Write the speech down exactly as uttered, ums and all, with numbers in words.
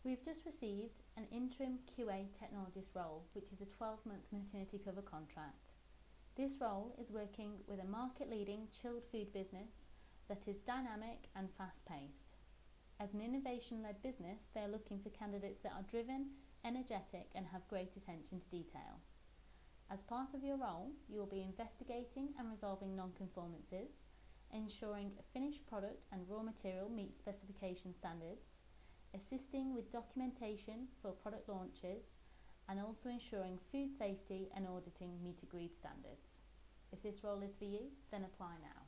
We've just received an interim Q A technologist role, which is a twelve month maternity cover contract. This role is working with a market-leading chilled food business that is dynamic and fast-paced. As an innovation-led business, they are looking for candidates that are driven, energetic and have great attention to detail. As part of your role, you will be investigating and resolving non-conformances, ensuring a finished product and raw material meet specification standards, assisting with documentation for product launches, and also ensuring food safety and auditing meet agreed standards. If this role is for you, then apply now.